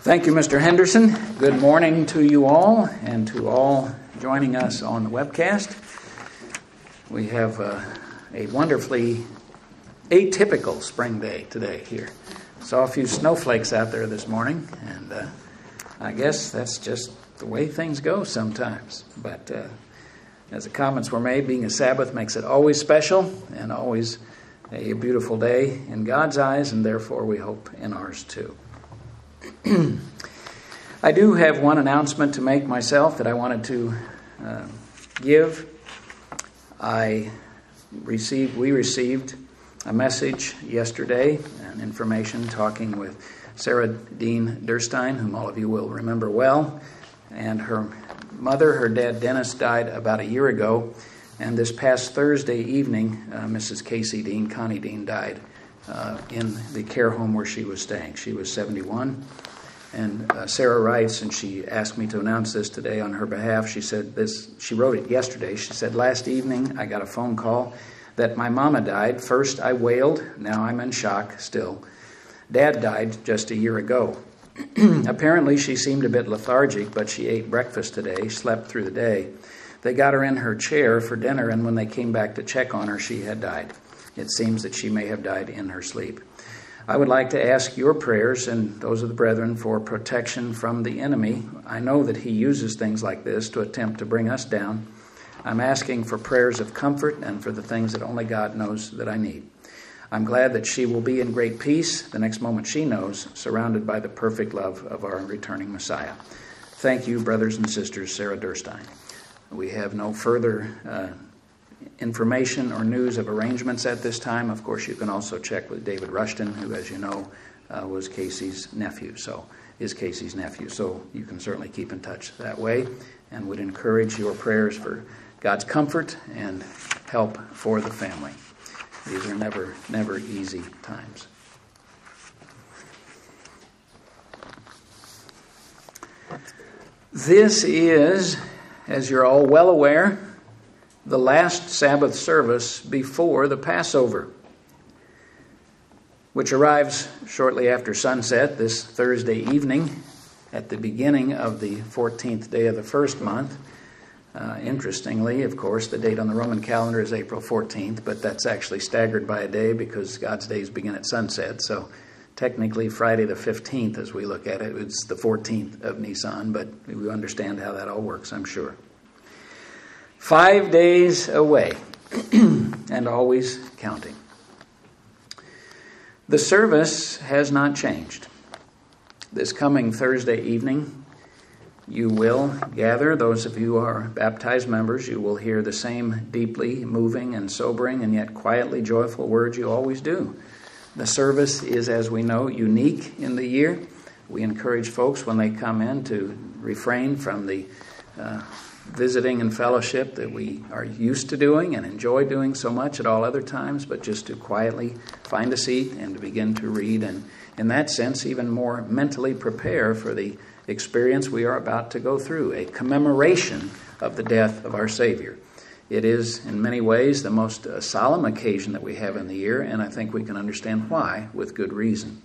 Thank you, Mr. Henderson. Good morning to you all and to all joining us on the webcast. We have a wonderfully atypical spring day today here. Saw a few snowflakes out there this morning, and I guess that's just the way things go sometimes. But as the comments were made, being a Sabbath makes it always special and always a beautiful day in God's eyes, and therefore we hope in ours too. I do have one announcement to make myself that I wanted to give. We received a message yesterday, an information talking with Sarah Dean Durstein, whom all of you will remember well, and her mother, her dad Dennis, died about a year ago, and this past Thursday evening, Mrs. Casey Dean, Connie Dean, died in the care home where she was staying. She was 71. And Sarah writes, and she asked me to announce this today on her behalf. She said this. She wrote it yesterday. She said, "Last evening I got a phone call that my mama died. First I wailed. Now I'm in shock still. Dad died just a year ago. Apparently she seemed a bit lethargic, but she ate breakfast today, slept through the day. They got her in her chair for dinner, and when they came back to check on her, she had died. It seems that she may have died in her sleep. I would like to ask your prayers and those of the brethren for protection from the enemy. I know that he uses things like this to attempt to bring us down. I'm asking for prayers of comfort and for the things that only God knows that I need. I'm glad that she will be in great peace the next moment she knows, surrounded by the perfect love of our returning Messiah." Thank you, brothers and sisters, Sarah Durstein. We have no further information or news of arrangements at this time. Of course, you can also check with David Rushton, who, as you know, was Casey's nephew, so you can certainly keep in touch that way, and would encourage your prayers for God's comfort and help for the family. These are never easy times. This is, as you're all well aware, the last Sabbath service before the Passover, which arrives shortly after sunset this Thursday evening at the beginning of the 14th day of the first month. Interestingly, of course, the date on the Roman calendar is April 14th, but that's actually staggered by a day because God's days begin at sunset. So technically Friday the 15th, as we look at it, it's the 14th of Nisan, but we understand how that all works, I'm sure. 5 days away, and always counting. The service has not changed. This coming Thursday evening, you will gather, those of you who are baptized members, you will hear the same deeply moving and sobering and yet quietly joyful words you always do. The service is, as we know, unique in the year. We encourage folks when they come in to refrain from the visiting and fellowship that we are used to doing and enjoy doing so much at all other times, but just to quietly find a seat and to begin to read, and in that sense even more mentally prepare for the experience we are about to go through, a commemoration of the death of our Savior. It is in many ways the most solemn occasion that we have in the year, and I think we can understand why with good reason.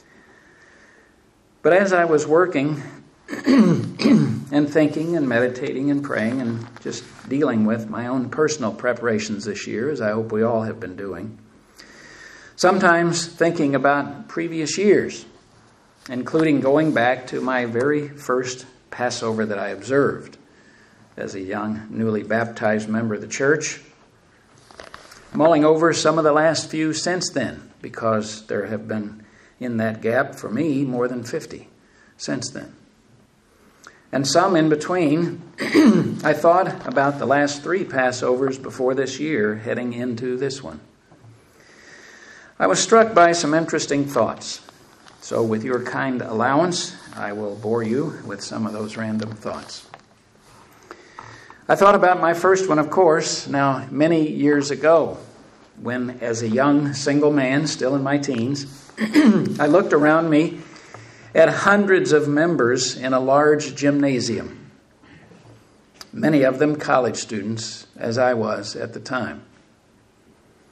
But as I was working and thinking and meditating and praying and just dealing with my own personal preparations this year, as I hope we all have been doing, sometimes thinking about previous years, including going back to my very first Passover that I observed as a young, newly baptized member of the church, mulling over some of the last few since then, because there have been, in that gap, for me, more than 50 since then. And some in between. I thought about the last 3 Passovers before this year, heading into this one. I was struck by some interesting thoughts. So with your kind allowance, I will bore you with some of those random thoughts. I thought about my first one, of course, now many years ago, when as a young single man, still in my teens, I looked around me at hundreds of members in a large gymnasium, many of them college students, as I was at the time.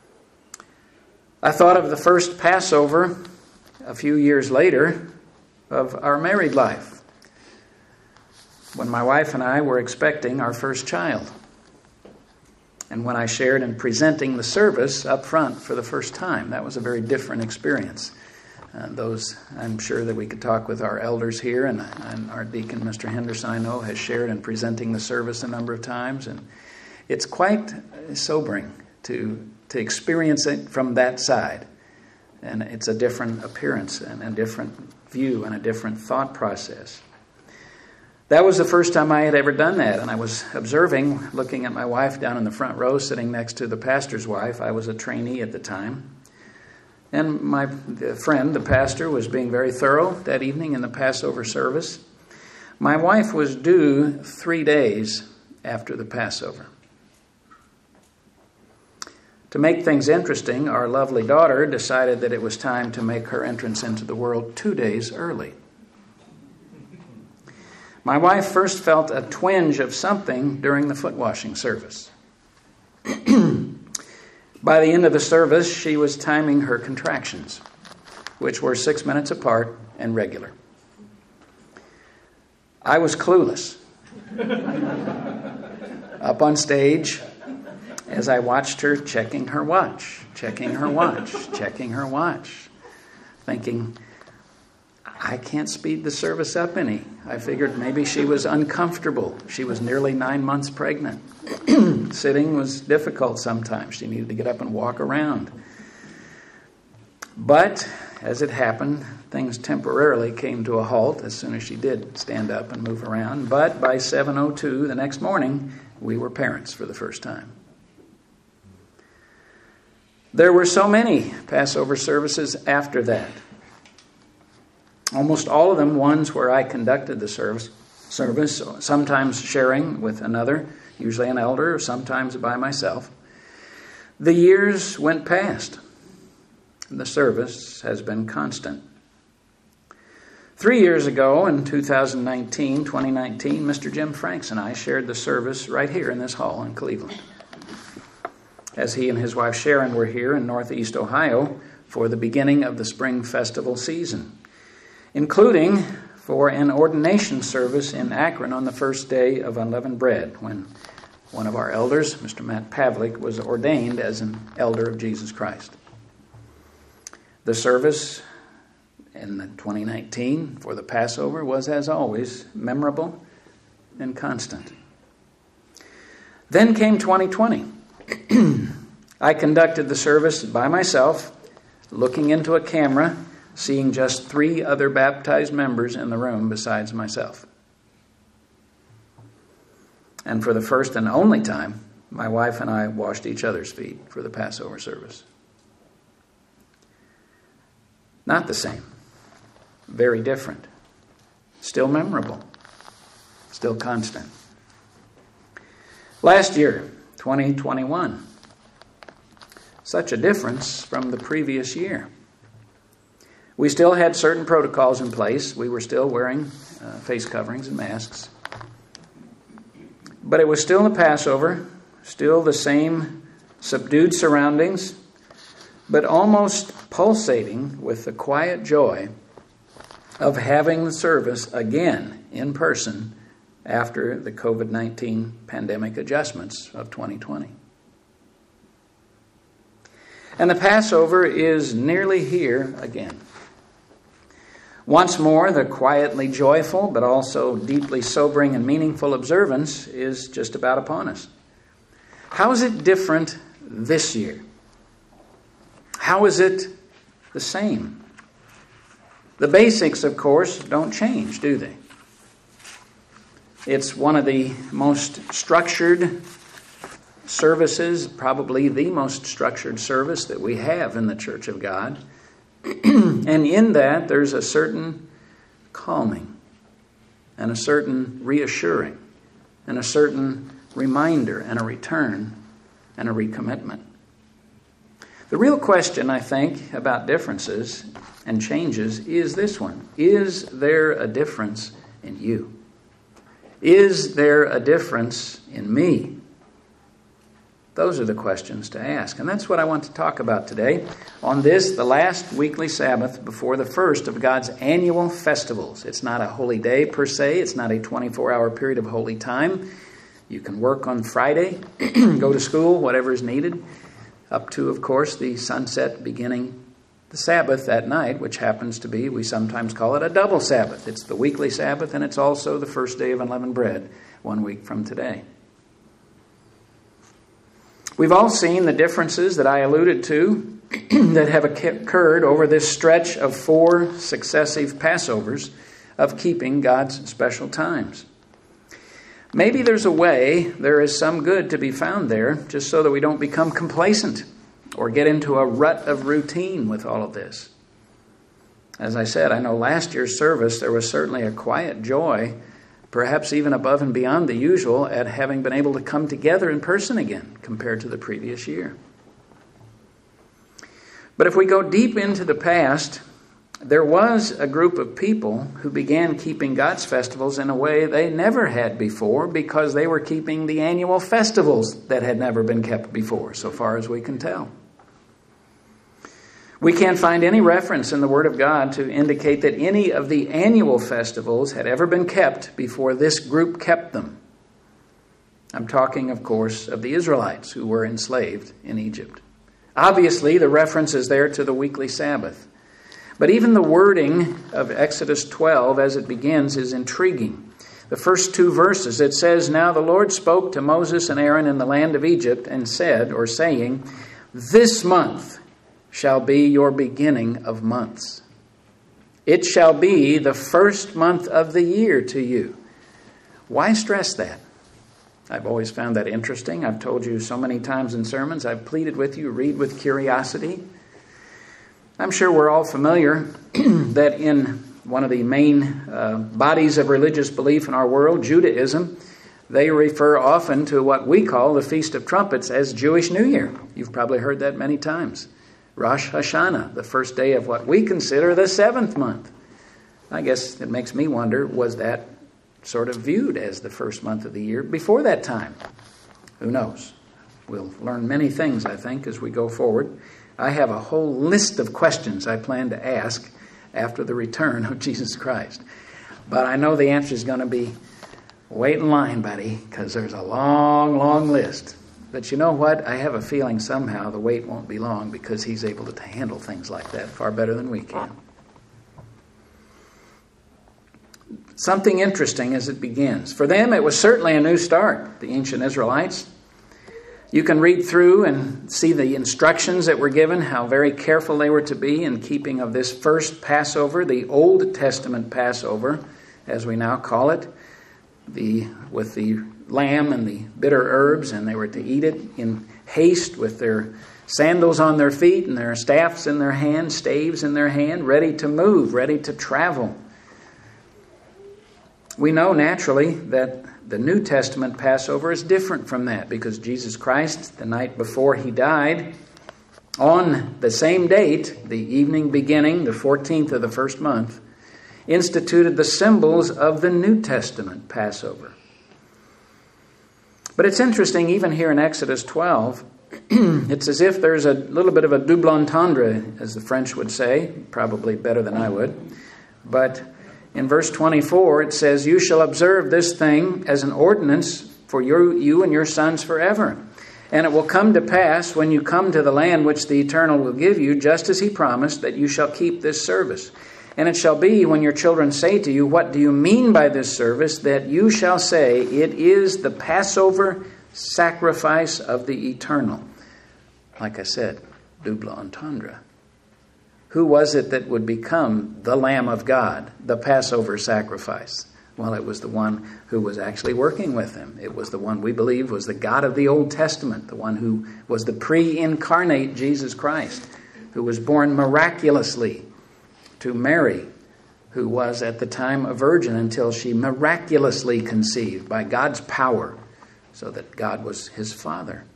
I thought of the first Passover a few years later of our married life, when my wife and I were expecting our first child, and when I shared in presenting the service up front for the first time. That was a very different experience. I'm sure that we could talk with our elders here, and our deacon, Mr. Henderson, I know, has shared in presenting the service a number of times, and it's quite sobering to experience it from that side. And it's a different appearance and a different view and a different thought process. That was the first time I had ever done that, and I was observing, looking at my wife down in the front row, sitting next to the pastor's wife. I was a trainee at the time. And my friend, the pastor, was being very thorough that evening in the Passover service. My wife was due 3 days after the Passover. To make things interesting, our lovely daughter decided that it was time to make her entrance into the world 2 days early. My wife first felt a twinge of something during the foot washing service. By the end of the service, she was timing her contractions, which were 6 minutes apart and regular. I was clueless. Up on stage, as I watched her checking her watch, thinking, I can't speed the service up any. I figured maybe she was uncomfortable. She was nearly 9 months pregnant. Sitting was difficult sometimes. She needed to get up and walk around. But, as it happened, things temporarily came to a halt as soon as she did stand up and move around. But by 7:02 the next morning, we were parents for the first time. There were so many Passover services after that. Almost all of them ones where I conducted the service, sometimes sharing with another, usually an elder, or sometimes by myself. The years went past. The service has been constant. 3 years ago, in 2019, Mr. Jim Franks and I shared the service right here in this hall in Cleveland, as he and his wife Sharon were here in Northeast Ohio for the beginning of the spring festival season, including for an ordination service in Akron on the first day of Unleavened Bread, when one of our elders, Mr. Matt Pavlik, was ordained as an elder of Jesus Christ. The service in 2019 for the Passover was, as always, memorable and constant. Then came 2020. I conducted the service by myself, looking into a camera, seeing just 3 other baptized members in the room besides myself. And for the first and only time, my wife and I washed each other's feet for the Passover service. Not the same. Very different. Still memorable. Still constant. Last year, 2021. Such a difference from the previous year. We still had certain protocols in place. We were still wearing face coverings and masks. But it was still the Passover, still the same subdued surroundings, but almost pulsating with the quiet joy of having the service again in person after the COVID-19 pandemic adjustments of 2020. And the Passover is nearly here again. Once more, the quietly joyful but also deeply sobering and meaningful observance is just about upon us. How is it different this year? How is it the same? The basics, of course, don't change, do they? It's one of the most structured services, probably the most structured service that we have in the Church of God. And in that, there's a certain calming and a certain reassuring and a certain reminder and a return and a recommitment. The real question, I think, about differences and changes is this one. Is there a difference in you? Is there a difference in me? Those are the questions to ask. And that's what I want to talk about today on this, the last weekly Sabbath before the first of God's annual festivals. It's not a holy day per se. It's not a 24-hour period of holy time. You can work on Friday, go to school, whatever is needed, up to, of course, the sunset beginning the Sabbath that night, which happens to be, we sometimes call it a double Sabbath. It's the weekly Sabbath, and it's also the first day of unleavened bread, 1 week from today. We've all seen the differences that I alluded to that have occurred over this stretch of 4 successive Passovers of keeping God's special times. Maybe there's a way, there is some good to be found there, just so that we don't become complacent or get into a rut of routine with all of this. As I said, I know last year's service, there was certainly a quiet joy, perhaps even above and beyond the usual, at having been able to come together in person again compared to the previous year. But if we go deep into the past, there was a group of people who began keeping God's festivals in a way they never had before because they were keeping the annual festivals that had never been kept before, so far as we can tell. We can't find any reference in the Word of God to indicate that any of the annual festivals had ever been kept before this group kept them. I'm talking, of course, of the Israelites who were enslaved in Egypt. Obviously, the reference is there to the weekly Sabbath. But even the wording of Exodus 12 as it begins is intriguing. The first 2 verses, it says, "Now the Lord spoke to Moses and Aaron in the land of Egypt and said," or saying, "This month shall be your beginning of months. It shall be the first month of the year to you." Why stress that? I've always found that interesting. I've told you so many times in sermons, I've pleaded with you, read with curiosity. I'm sure we're all familiar that in one of the main bodies of religious belief in our world, Judaism, they refer often to what we call the Feast of Trumpets as Jewish New Year. You've probably heard that many times. Rosh Hashanah, the first day of what we consider the 7th month. I guess it makes me wonder, was that sort of viewed as the first month of the year before that time? Who knows? We'll learn many things, I think, as we go forward. I have a whole list of questions I plan to ask after the return of Jesus Christ. But I know the answer is going to be, wait in line, buddy, because there's a long, long list. But you know what? I have a feeling somehow the wait won't be long because he's able to handle things like that far better than we can. Something interesting as it begins. For them, it was certainly a new start, the ancient Israelites. You can read through and see the instructions that were given, how very careful they were to be in keeping of this first Passover, the Old Testament Passover, as we now call it, with the lamb and the bitter herbs, and they were to eat it in haste with their sandals on their feet and their staffs in their hand, staves in their hand, ready to move, ready to travel. We know naturally that the New Testament Passover is different from that because Jesus Christ, the night before he died, on the same date, the evening beginning, the 14th of the first month, instituted the symbols of the New Testament Passover. But it's interesting, even here in Exodus 12, it's as if there's a little bit of a double entendre, as the French would say, probably better than I would. But in verse 24, it says, "You shall observe this thing as an ordinance for you and your sons forever. And it will come to pass when you come to the land which the Eternal will give you, just as he promised, that you shall keep this service. And it shall be when your children say to you, 'What do you mean by this service?' that you shall say, 'It is the Passover sacrifice of the Eternal.'" Like I said, double entendre. Who was it that would become the Lamb of God, the Passover sacrifice? Well, it was the one who was actually working with him. It was the one we believe was the God of the Old Testament, the one who was the pre-incarnate Jesus Christ, who was born miraculously to Mary, who was at the time a virgin until she miraculously conceived by God's power, so that God was his Father.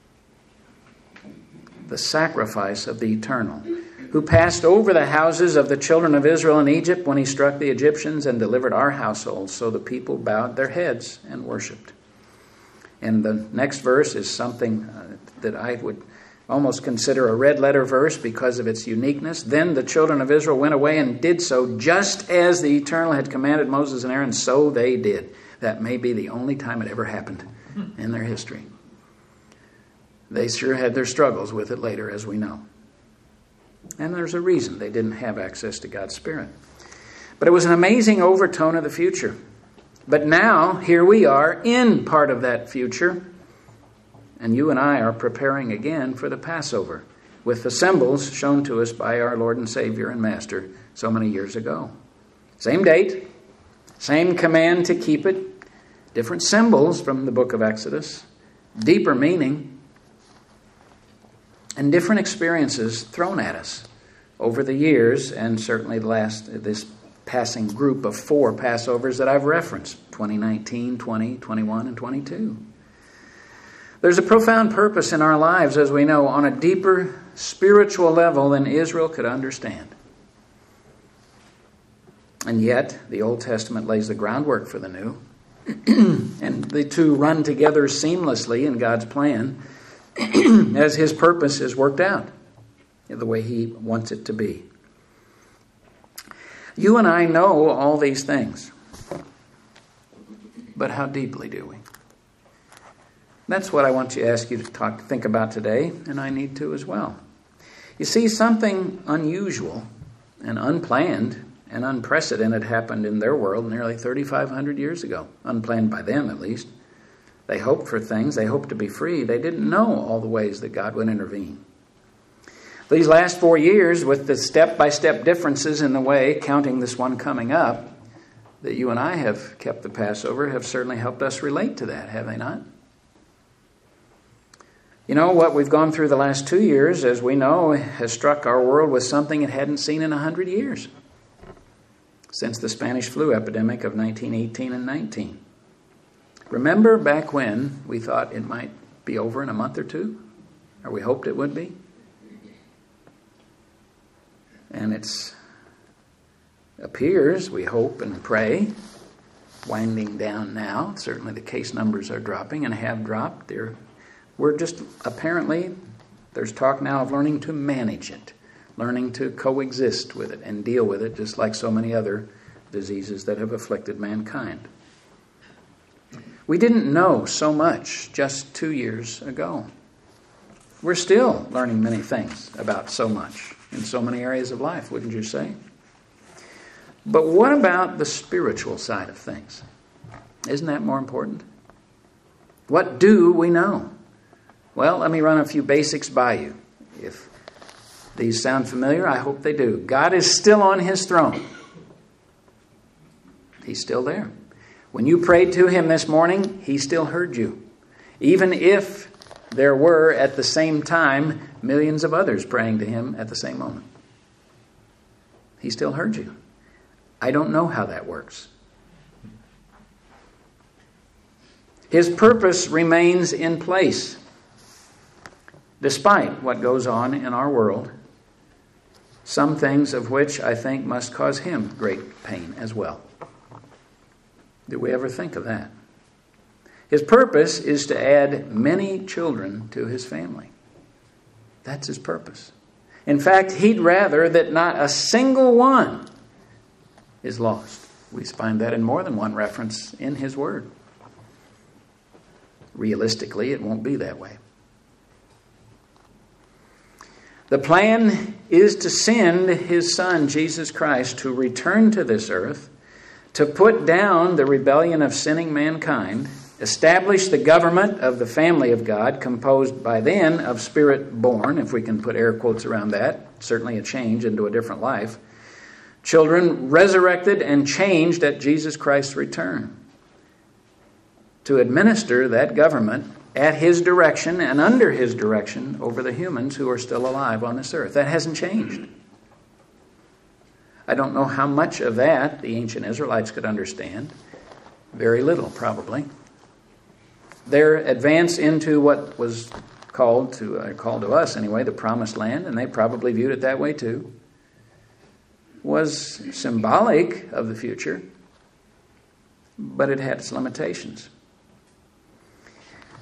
The sacrifice of the Eternal, who passed over the houses of the children of Israel in Egypt when he struck the Egyptians and delivered our households, so the people bowed their heads and worshipped. And the next verse is something that I would almost consider a red letter verse because of its uniqueness. Then the children of Israel went away and did so just as the Eternal had commanded Moses and Aaron, so they did. That may be the only time it ever happened in their history. They sure had their struggles with it later, as we know. And there's a reason they didn't have access to God's Spirit. But it was an amazing overtone of the future. But now, here we are in part of that future. And you and I are preparing again for the Passover with the symbols shown to us by our Lord and Savior and Master so many years ago. Same date, same command to keep it, different symbols from the book of Exodus, deeper meaning, and different experiences thrown at us over the years, and certainly this passing group of 4 Passovers that I've referenced, 2019, 20, 21, and 22. There's a profound purpose in our lives, as we know, on a deeper spiritual level than Israel could understand. And yet, the Old Testament lays the groundwork for the New, and the two run together seamlessly in God's plan as His purpose is worked out the way He wants it to be. You and I know all these things, but how deeply do we? That's what I want to ask you to think about today, and I need to as well. You see, something unusual and unplanned and unprecedented happened in their world nearly 3,500 years ago. Unplanned by them, at least. They hoped for things. They hoped to be free. They didn't know all the ways that God would intervene. These last 4 years, with the step-by-step differences in the way, counting this one coming up, that you and I have kept the Passover, have certainly helped us relate to that, have they not? You know, what we've gone through the last 2 years, as we know, has struck our world with something it hadn't seen in 100 years. Since the Spanish flu epidemic of 1918 and 19. Remember back when we thought it might be over in a month or two? Or we hoped it would be? And it appears, we hope and pray, winding down now. Certainly the case numbers are dropping and have dropped. We're just, apparently, there's talk now of learning to manage it. Learning to coexist with it and deal with it, just like so many other diseases that have afflicted mankind. We didn't know so much just 2 years ago. We're still learning many things about so much in so many areas of life, wouldn't you say? But what about the spiritual side of things? Isn't that more important? What do we know? Well, let me run a few basics by you. If these sound familiar, I hope they do. God is still on His throne. He's still there. When you prayed to Him this morning, He still heard you. Even if there were, at the same time, millions of others praying to Him at the same moment. He still heard you. I don't know how that works. His purpose remains in place, despite what goes on in our world. Some things of which I think must cause Him great pain as well. Did we ever think of that? His purpose is to add many children to His family. That's His purpose. In fact, He'd rather that not a single one is lost. We find that in more than one reference in His Word. Realistically, it won't be that way. The plan is to send His Son, Jesus Christ, to return to this earth, to put down the rebellion of sinning mankind, establish the government of the family of God, composed by then of spirit-born, if we can put air quotes around that, certainly a change into a different life, children resurrected and changed at Jesus Christ's return, to administer that government at His direction and under His direction over the humans who are still alive on this earth. That hasn't changed. I don't know how much of that the ancient Israelites could understand. Very little, probably. Their advance into what was called to us anyway, the Promised Land, and they probably viewed it that way too, was symbolic of the future, but it had its limitations.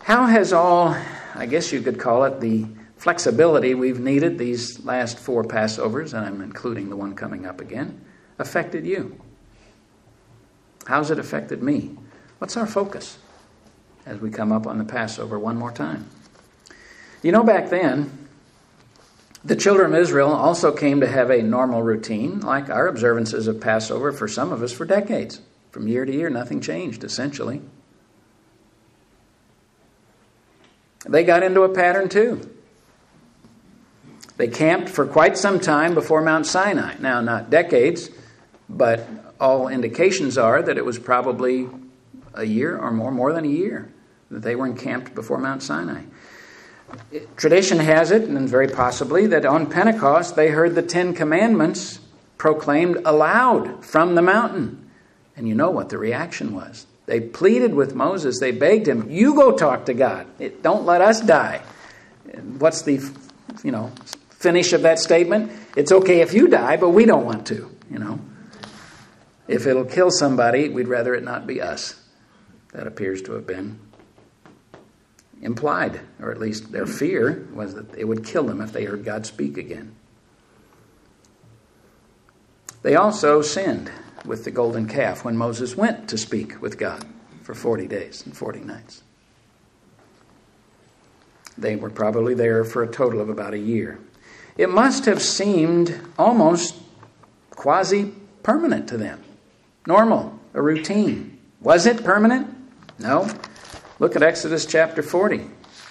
How has all, I guess you could call it, the flexibility we've needed these last 4 Passovers, and I'm including the one coming up again, affected you? How's it affected me? What's our focus as we come up on the Passover one more time? You know, back then, the children of Israel also came to have a normal routine, like our observances of Passover for some of us for decades. From year to year, nothing changed, essentially. They got into a pattern too. They camped for quite some time before Mount Sinai. Now, not decades, but all indications are that it was probably a year or more than a year, that they were encamped before Mount Sinai. Tradition has it, and very possibly, that on Pentecost they heard the 10 Commandments proclaimed aloud from the mountain. And you know what the reaction was. They pleaded with Moses, they begged him, you go talk to God. Don't let us die. What's the, finish of that statement? It's okay if you die, but we don't want to, If it'll kill somebody, we'd rather it not be us. That appears to have been implied, or at least their fear was that it would kill them if they heard God speak again. They also sinned with the golden calf when Moses went to speak with God for 40 days and 40 nights. They were probably there for a total of about a year. It must have seemed almost quasi-permanent to them. Normal, a routine. Was it permanent? No. Look at Exodus chapter 40.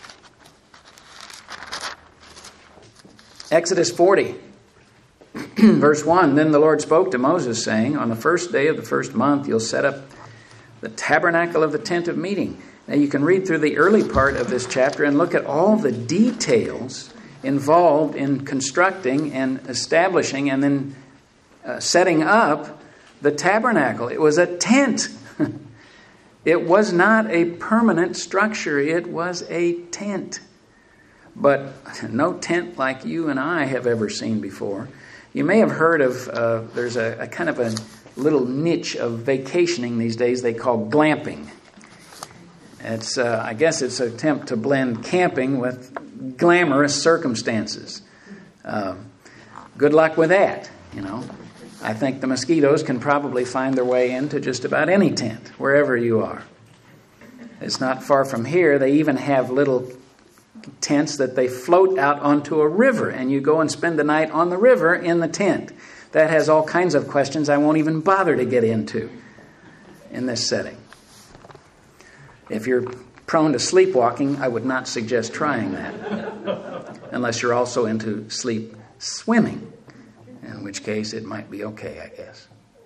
Exodus 40, verse 1. Then the Lord spoke to Moses, saying, on the first day of the first month, you'll set up the tabernacle of the tent of meeting. Now you can read through the early part of this chapter and look at all the details involved in constructing and establishing and then setting up the tabernacle. It was a tent. It was not a permanent structure. It was a tent. But no tent like you and I have ever seen before. You may have heard of, there's a kind of a little niche of vacationing these days they call glamping. It's, I guess it's an attempt to blend camping with glamorous circumstances. Good luck with that, I think the mosquitoes can probably find their way into just about any tent, wherever you are. It's not far from here. They even have little tents that they float out onto a river, and you go and spend the night on the river in the tent. That has all kinds of questions I won't even bother to get into in this setting. If you're prone to sleepwalking, I would not suggest trying that, unless you're also into sleep swimming. In which case it might be okay, I guess.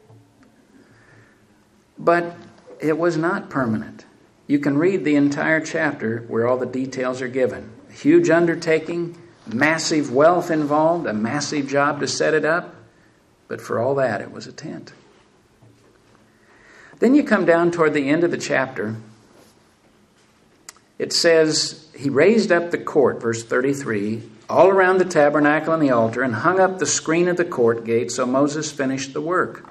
But it was not permanent. You can read the entire chapter where all the details are given. A huge undertaking, massive wealth involved, a massive job to set it up. But for all that, it was a tent. Then you come down toward the end of the chapter. It says, he raised up the court, verse 33, all around the tabernacle and the altar, and hung up the screen of the court gate, so Moses finished the work.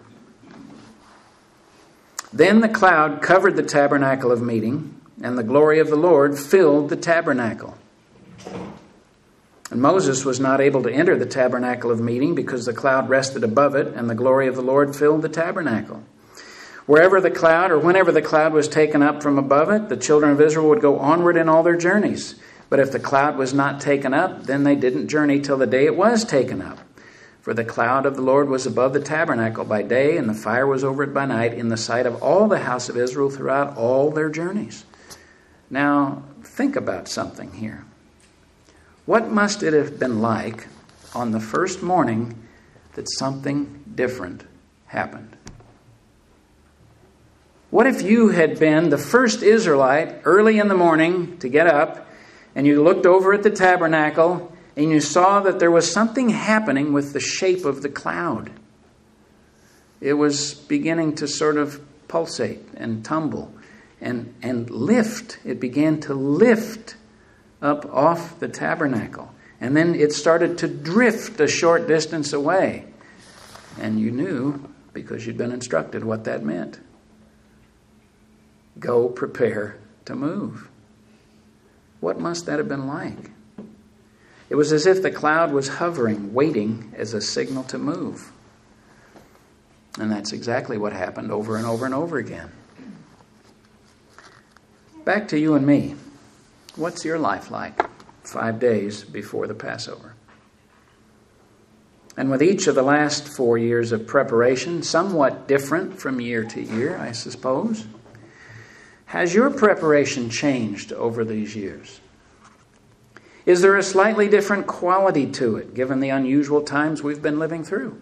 Then the cloud covered the tabernacle of meeting, and the glory of the Lord filled the tabernacle. And Moses was not able to enter the tabernacle of meeting because the cloud rested above it, and the glory of the Lord filled the tabernacle. Wherever the cloud, or whenever the cloud was taken up from above it, the children of Israel would go onward in all their journeys. But if the cloud was not taken up, then they didn't journey till the day it was taken up. For the cloud of the Lord was above the tabernacle by day, and the fire was over it by night, in the sight of all the house of Israel throughout all their journeys. Now, think about something here. What must it have been like on the first morning that something different happened? What if you had been the first Israelite early in the morning to get up, and you looked over at the tabernacle, and you saw that there was something happening with the shape of the cloud? It was beginning to sort of pulsate and tumble and lift. It began to lift up off the tabernacle. And then it started to drift a short distance away. And you knew, because you'd been instructed, what that meant. Go prepare to move. What must that have been like? It was as if the cloud was hovering, waiting as a signal to move. And that's exactly what happened over and over and over again. Back to you and me. What's your life like 5 days before the Passover? And with each of the last 4 years of preparation, somewhat different from year to year, I suppose, has your preparation changed over these years? Is there a slightly different quality to it, given the unusual times we've been living through?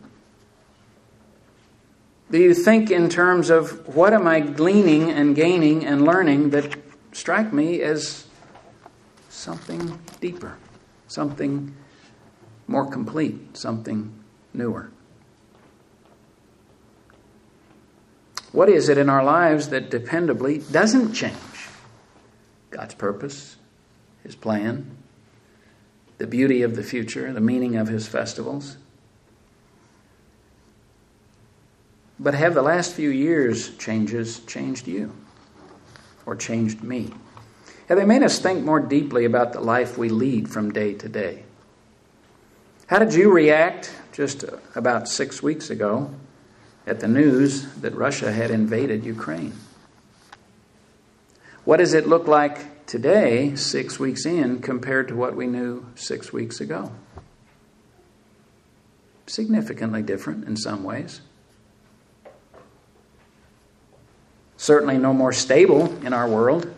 Do you think in terms of what am I gleaning and gaining and learning that strike me as something deeper, something more complete, something newer? What is it in our lives that dependably doesn't change? God's purpose, His plan, the beauty of the future, the meaning of His festivals. But have the last few years' changes changed you? Or changed me? Have they made us think more deeply about the life we lead from day to day? How did you react just about 6 weeks ago at the news that Russia had invaded Ukraine? What does it look like today, 6 weeks in, compared to what we knew 6 weeks ago? Significantly different in some ways. Certainly no more stable in our world.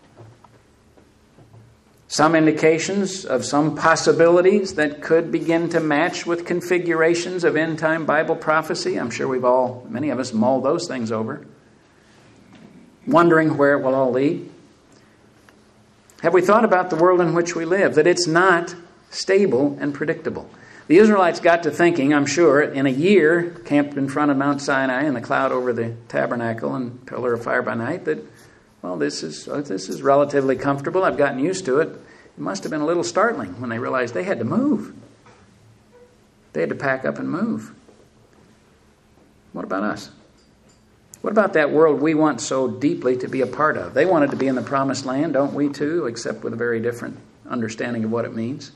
Some indications of some possibilities that could begin to match with configurations of end-time Bible prophecy. I'm sure many of us mull those things over, wondering where it will all lead. Have we thought about the world in which we live, that it's not stable and predictable? The Israelites got to thinking, I'm sure, in a year, camped in front of Mount Sinai and the cloud over the tabernacle and pillar of fire by night, that, well, this is relatively comfortable. I've gotten used to it. It must have been a little startling when they realized they had to move. They had to pack up and move. What about us? What about that world we want so deeply to be a part of? They wanted to be in the promised land, don't we too, except with a very different understanding of what it means.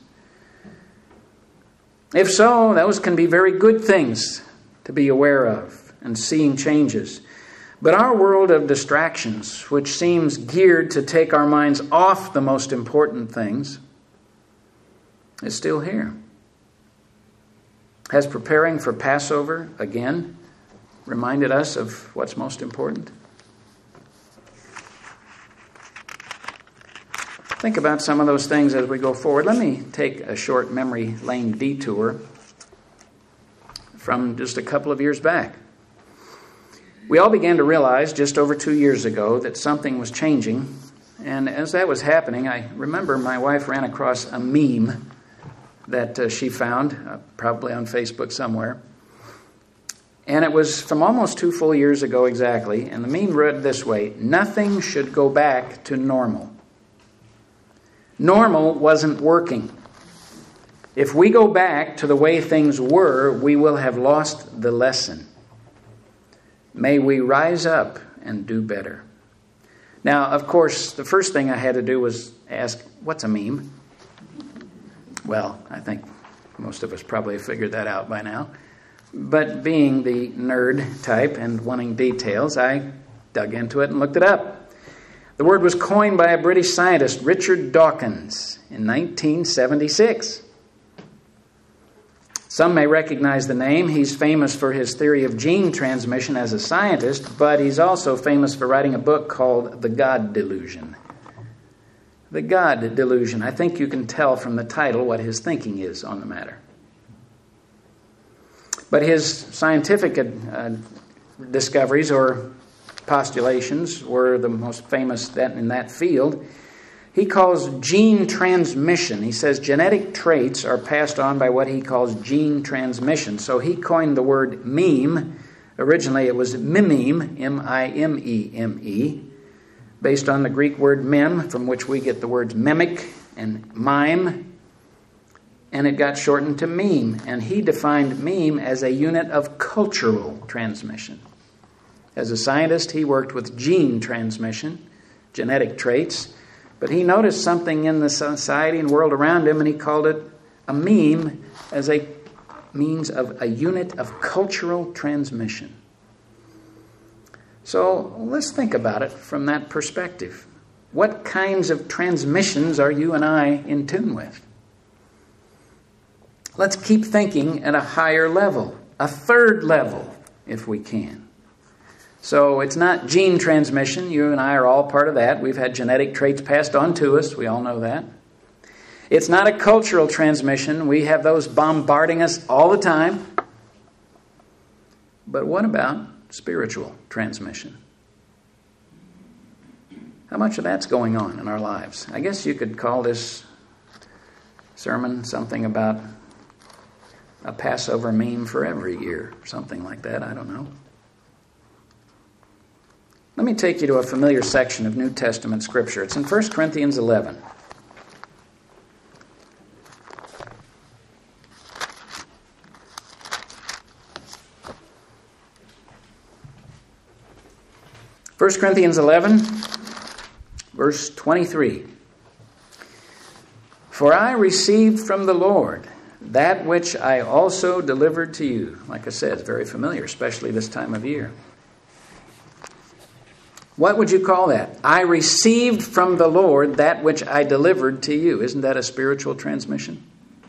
If so, those can be very good things to be aware of and seeing changes. But our world of distractions, which seems geared to take our minds off the most important things, is still here. Has preparing for Passover, again, reminded us of what's most important? Think about some of those things as we go forward. Let me take a short memory lane detour from just a couple of years back. We all began to realize just over 2 years ago that something was changing. And as that was happening, I remember my wife ran across a meme that she found, probably on Facebook somewhere. And it was from almost 2 full years ago exactly. And the meme read this way: nothing should go back to normal. Normal wasn't working. If we go back to the way things were, we will have lost the lesson. May we rise up and do better. Now, of course, the first thing I had to do was ask, what's a meme? Well, I think most of us probably have figured that out by now. But being the nerd type and wanting details, I dug into it and looked it up. The word was coined by a British scientist, Richard Dawkins, in 1976. Some may recognize the name. He's famous for his theory of gene transmission as a scientist, but he's also famous for writing a book called The God Delusion. The God Delusion. I think you can tell from the title what his thinking is on the matter. But his scientific discoveries or postulations were the most famous in that field. He calls gene transmission. He says genetic traits are passed on by what he calls gene transmission. So he coined the word meme. Originally it was mimeme, M-I-M-E-M-E, based on the Greek word mem, from which we get the words mimic and mime. And it got shortened to meme. And he defined meme as a unit of cultural transmission. As a scientist, he worked with gene transmission, genetic traits. But he noticed something in the society and world around him, and he called it a meme as a means of a unit of cultural transmission. So let's think about it from that perspective. What kinds of transmissions are you and I in tune with? Let's keep thinking at a higher level, a third level, if we can. So it's not gene transmission. You and I are all part of that. We've had genetic traits passed on to us. We all know that. It's not a cultural transmission. We have those bombarding us all the time. But what about spiritual transmission? How much of that's going on in our lives? I guess you could call this sermon something about a Passover meme for every year, something like that. I don't know. Let me take you to a familiar section of New Testament Scripture. It's in 1 Corinthians 11. First Corinthians 11, verse 23. For I received from the Lord that which I also delivered to you. Like I said, it's very familiar, especially this time of year. What would you call that? I received from the Lord that which I delivered to you. Isn't that a spiritual transmission?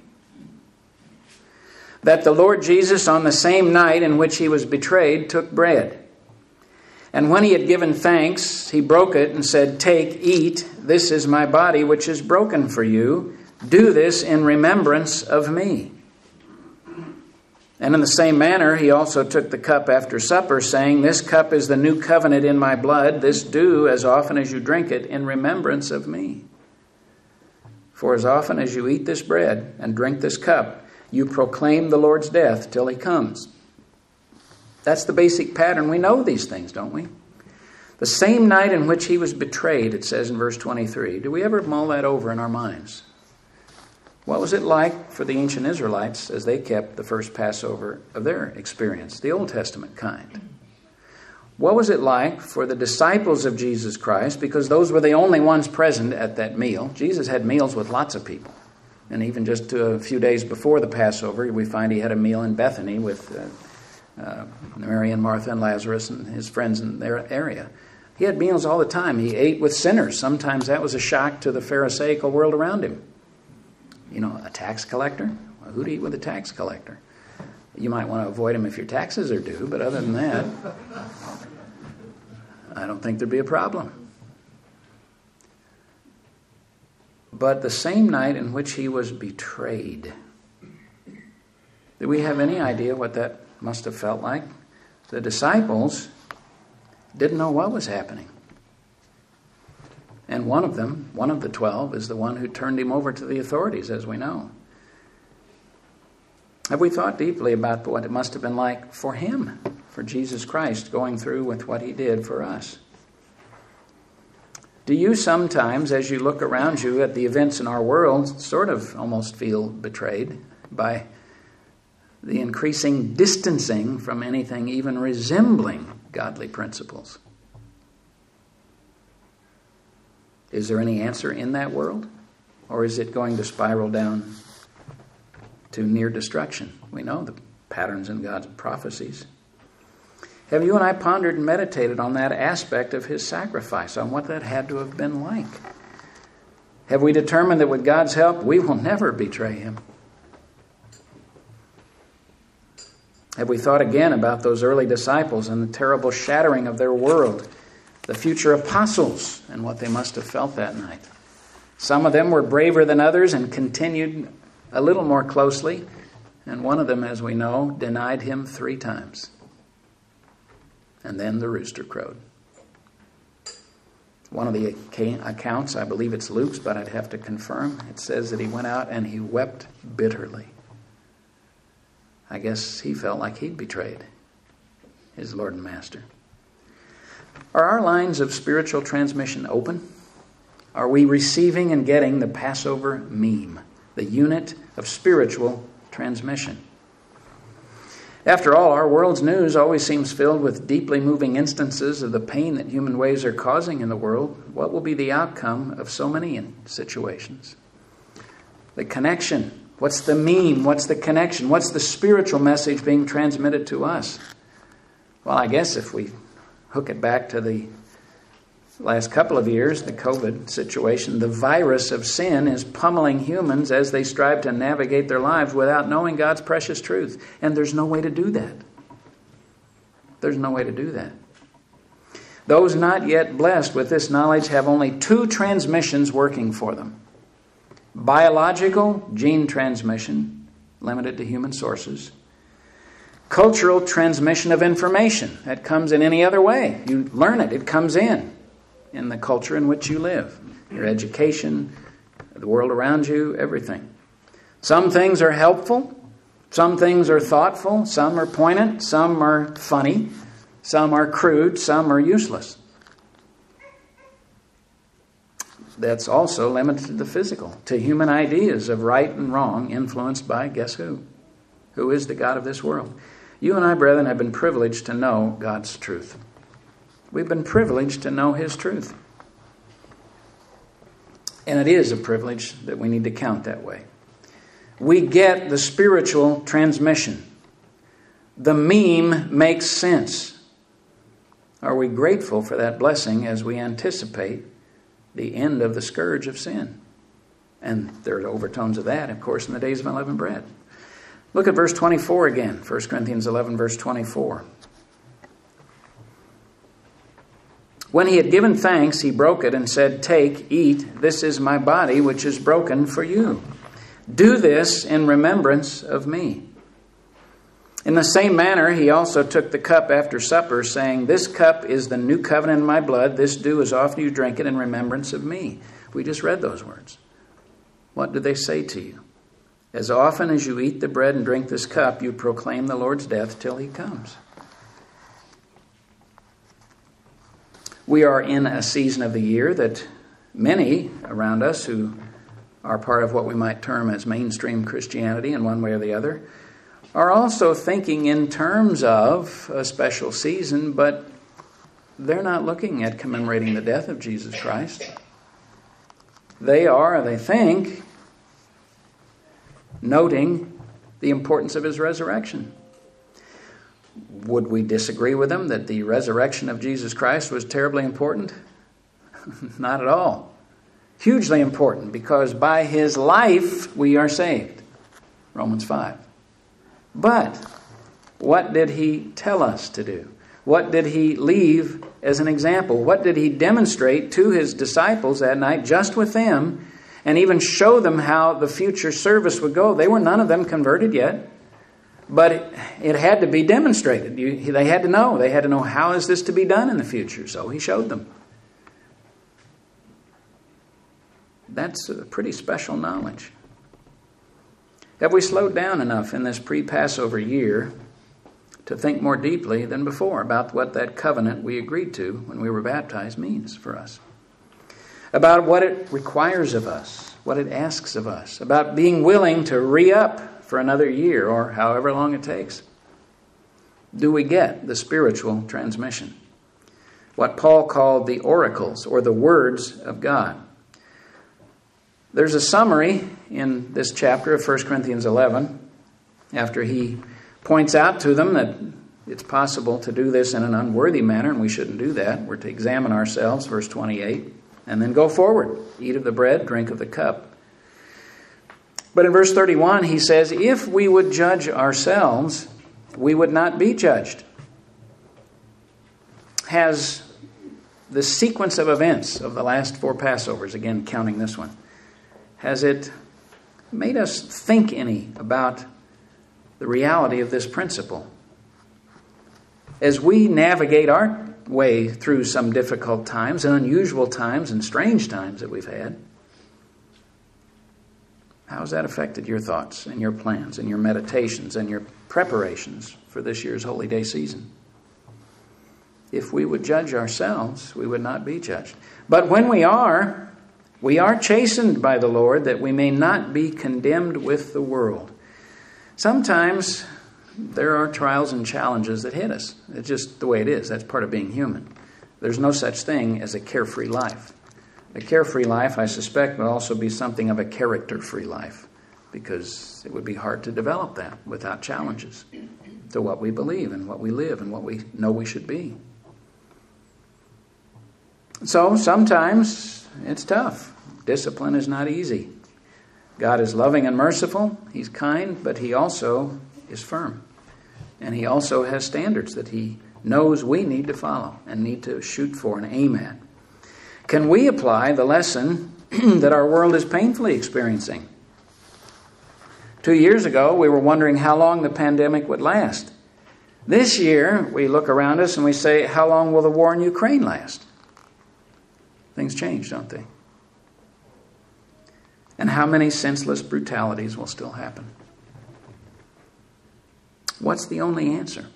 That the Lord Jesus, on the same night in which he was betrayed, took bread. And when he had given thanks, he broke it and said, "Take, eat, this is my body which is broken for you. Do this in remembrance of me." And in the same manner, he also took the cup after supper, saying, "This cup is the new covenant in my blood. This do as often as you drink it in remembrance of me. For as often as you eat this bread and drink this cup, you proclaim the Lord's death till he comes." That's the basic pattern. We know these things, don't we? The same night in which he was betrayed, it says in verse 23. Do we ever mull that over in our minds? What was it like for the ancient Israelites as they kept the first Passover of their experience, the Old Testament kind? What was it like for the disciples of Jesus Christ? Because those were the only ones present at that meal. Jesus had meals with lots of people. And even just a few days before the Passover, we find he had a meal in Bethany with Mary and Martha and Lazarus and his friends in their area. He had meals all the time. He ate with sinners. Sometimes that was a shock to the Pharisaical world around him. You know, a tax collector? Well, who'd eat with a tax collector? You might want to avoid him if your taxes are due, but other than that, I don't think there'd be a problem. But the same night in which he was betrayed, do we have any idea what that must have felt like? The disciples didn't know what was happening. And one of them, one of the 12, is the one who turned him over to the authorities, as we know. Have we thought deeply about what it must have been like for him, for Jesus Christ, going through with what he did for us? Do you sometimes, as you look around you at the events in our world, sort of almost feel betrayed by the increasing distancing from anything even resembling godly principles? Is there any answer in that world? Or is it going to spiral down to near destruction? We know the patterns in God's prophecies. Have you and I pondered and meditated on that aspect of his sacrifice, on what that had to have been like? Have we determined that with God's help, we will never betray him? Have we thought again about those early disciples and the terrible shattering of their world, the future apostles, and what they must have felt that night? Some of them were braver than others and continued a little more closely, and one of them, as we know, denied him 3 times. And then the rooster crowed. One of the accounts, I believe it's Luke's, but I'd have to confirm, it says that he went out and he wept bitterly. I guess he felt like he'd betrayed his Lord and Master. Are our lines of spiritual transmission open? Are we receiving and getting the Passover meme, the unit of spiritual transmission? After all, our world's news always seems filled with deeply moving instances of the pain that human ways are causing in the world. What will be the outcome of so many situations? The connection. What's the meme? What's the connection? What's the spiritual message being transmitted to us? Well, I guess if we hook it back to the last couple of years, the COVID situation, the virus of sin is pummeling humans as they strive to navigate their lives without knowing God's precious truth. And there's no way to do that. There's no way to do that. Those not yet blessed with this knowledge have only two transmissions working for them. Biological, gene transmission, limited to human sources. Cultural transmission of information. That comes in any other way. You learn it. It comes in the culture in which you live. Your education, the world around you, everything. Some things are helpful. Some things are thoughtful. Some are poignant. Some are funny. Some are crude. Some are useless. That's also limited to the physical, to human ideas of right and wrong influenced by, guess who? Who is the God of this world? You and I, brethren, have been privileged to know God's truth. We've been privileged to know His truth. And it is a privilege that we need to count that way. We get the spiritual transmission. The meme makes sense. Are we grateful for that blessing as we anticipate the end of the scourge of sin? And there are overtones of that, of course, in the days of unleavened bread. Look at verse 24 again, 1 Corinthians 11, verse 24. When he had given thanks, he broke it and said, "Take, eat, this is my body, which is broken for you. Do this in remembrance of me." In the same manner, he also took the cup after supper, saying, "This cup is the new covenant in my blood. This do as often you drink it in remembrance of me." We just read those words. What do they say to you? As often as you eat the bread and drink this cup, you proclaim the Lord's death till he comes. We are in a season of the year that many around us who are part of what we might term as mainstream Christianity in one way or the other are also thinking in terms of a special season, but they're not looking at commemorating the death of Jesus Christ. They think, noting the importance of his resurrection. Would we disagree with them that the resurrection of Jesus Christ was terribly important? Not at all. Hugely important, because by his life we are saved. Romans 5. But what did he tell us to do? What did he leave as an example? What did he demonstrate to his disciples that night, just with them, and even show them how the future service would go? None of them converted yet. But it had to be demonstrated. They had to know. They had to know, how is this to be done in the future? So he showed them. That's a pretty special knowledge. Have we slowed down enough in this pre-Passover year to think more deeply than before about what that covenant we agreed to when we were baptized means for us? About what it requires of us, what it asks of us, about being willing to re-up for another year or however long it takes. Do we get the spiritual transmission? What Paul called the oracles, or the words of God. There's a summary in this chapter of 1 Corinthians 11, after he points out to them that it's possible to do this in an unworthy manner, and we shouldn't do that. We're to examine ourselves, verse 28, and then go forward. Eat of the bread, drink of the cup. But in verse 31, he says, if we would judge ourselves, we would not be judged. Has the sequence of events of the last 4 Passovers, again counting this one, has it made us think any about the reality of this principle? As we navigate our way through some difficult times and unusual times and strange times that we've had, how has that affected your thoughts and your plans and your meditations and your preparations for this year's Holy Day season? If we would judge ourselves, we would not be judged. But when we are chastened by the Lord, that we may not be condemned with the world. Sometimes there are trials and challenges that hit us. It's just the way it is. That's part of being human. There's no such thing as a carefree life. A carefree life, I suspect, would also be something of a character-free life, because it would be hard to develop that without challenges to what we believe and what we live and what we know we should be. So sometimes it's tough. Discipline is not easy. God is loving and merciful. He's kind, but He also is firm. And He also has standards that He knows we need to follow and need to shoot for and aim at. Can we apply the lesson that our world is painfully experiencing? 2 years ago, we were wondering how long the pandemic would last. This year, we look around us and we say, how long will the war in Ukraine last? Things change, don't they? And how many senseless brutalities will still happen? What's the only answer?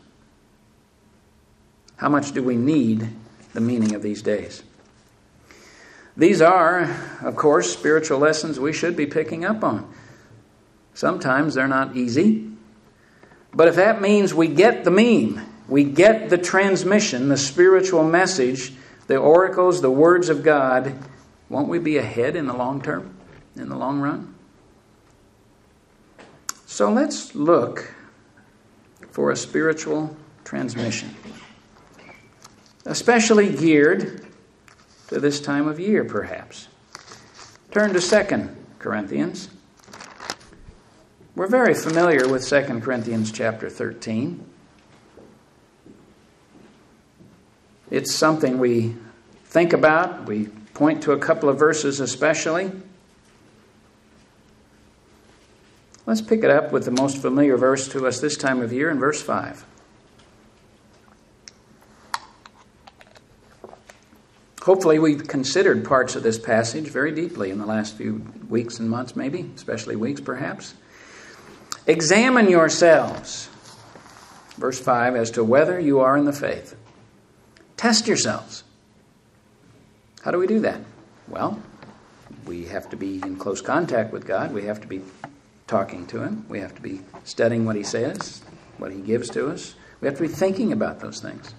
How much do we need the meaning of these days? These are, of course, spiritual lessons we should be picking up on. Sometimes they're not easy. But if that means we get the meme, we get the transmission, the spiritual message, the oracles, the words of God, won't we be ahead in the long term, in the long run? So let's look for a spiritual transmission, especially geared to this time of year, perhaps. Turn to 2 Corinthians. We're very familiar with 2 Corinthians chapter 13. It's something we think about. We point to a couple of verses especially. Let's pick it up with the most familiar verse to us this time of year in verse 5. Hopefully we've considered parts of this passage very deeply in the last few weeks and months, maybe, especially weeks perhaps. Examine yourselves, verse 5, as to whether you are in the faith. Test yourselves. How do we do that? Well, we have to be in close contact with God. We have to be talking to Him. We have to be studying what He says, what He gives to us. We have to be thinking about those things.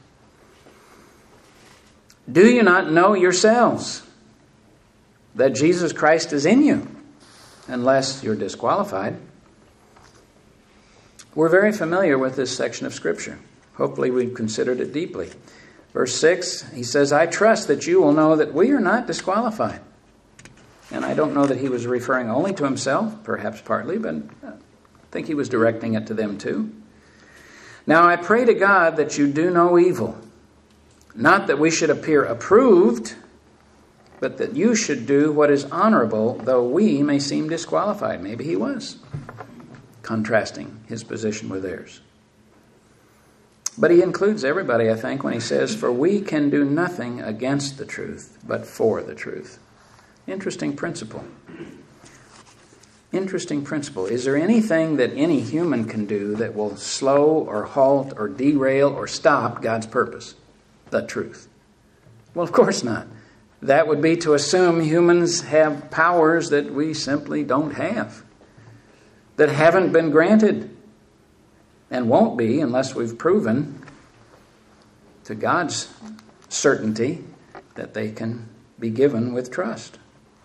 Do you not know yourselves that Jesus Christ is in you, unless you're disqualified? We're very familiar with this section of Scripture. Hopefully we've considered it deeply. Verse 6, he says, I trust that you will know that we are not disqualified. And I don't know that he was referring only to himself, perhaps partly, but I think he was directing it to them too. Now I pray to God that you do no evil. Not that we should appear approved, but that you should do what is honorable, though we may seem disqualified. Maybe he was, contrasting his position with theirs. But he includes everybody, I think, when he says, for we can do nothing against the truth, but for the truth. Interesting principle. Interesting principle. Is there anything that any human can do that will slow or halt or derail or stop God's purpose? The truth. Well, of course not. That would be to assume humans have powers that we simply don't have, that haven't been granted and won't be unless we've proven to God's certainty that they can be given with trust.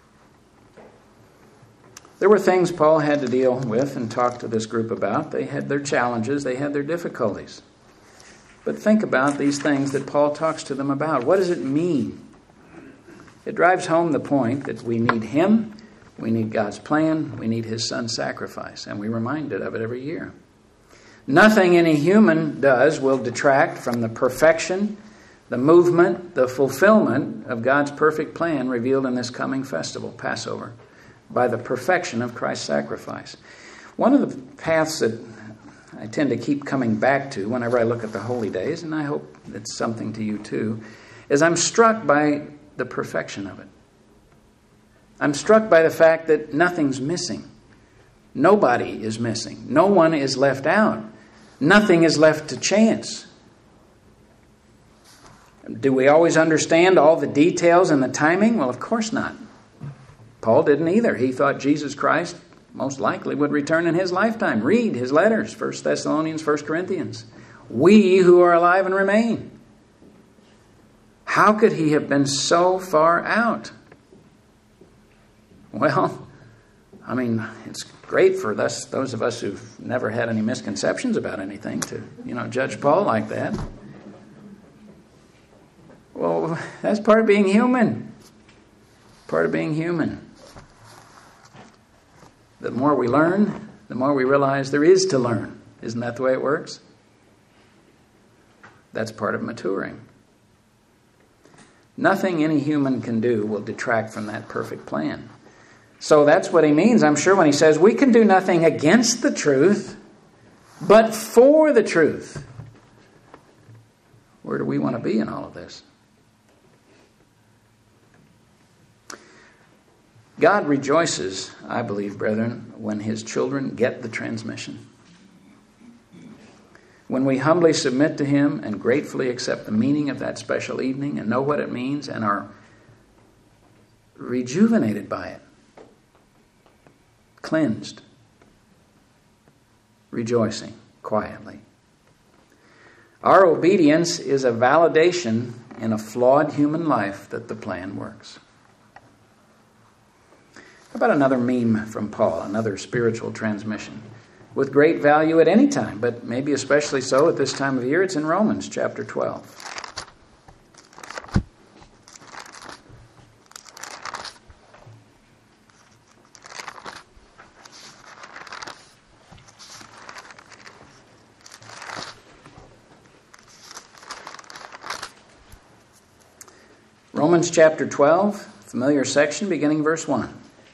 There were things Paul had to deal with and talk to this group about. They had their challenges, they had their difficulties. But think about these things that Paul talks to them about. What does it mean? It drives home the point that we need Him, we need God's plan, we need His Son's sacrifice, and we're reminded of it every year. Nothing any human does will detract from the perfection, the movement, the fulfillment of God's perfect plan revealed in this coming festival, Passover, by the perfection of Christ's sacrifice. One of the paths that I tend to keep coming back to whenever I look at the holy days, and I hope it's something to you too, is I'm struck by the perfection of it. I'm struck by the fact that nothing's missing. Nobody is missing. No one is left out. Nothing is left to chance. Do we always understand all the details and the timing? Well, of course not. Paul didn't either. He thought Jesus Christ most likely would return in his lifetime. Read his letters, 1 Thessalonians, 1 Corinthians. We who are alive and remain. How could he have been so far out? Well, I mean, it's great for those of us who've never had any misconceptions about anything to, judge Paul like that. Well, that's part of being human. Part of being human. The more we learn, the more we realize there is to learn. Isn't that the way it works? That's part of maturing. Nothing any human can do will detract from that perfect plan. So that's what he means, I'm sure, when he says we can do nothing against the truth, but for the truth. Where do we want to be in all of this? God rejoices, I believe, brethren, when his children get the transmission. When we humbly submit to him and gratefully accept the meaning of that special evening and know what it means and are rejuvenated by it, cleansed, rejoicing quietly. Our obedience is a validation in a flawed human life that the plan works. How about another meme from Paul, another spiritual transmission? With great value at any time, but maybe especially so at this time of year. It's in Romans chapter 12. Romans chapter 12, familiar section, beginning verse 1.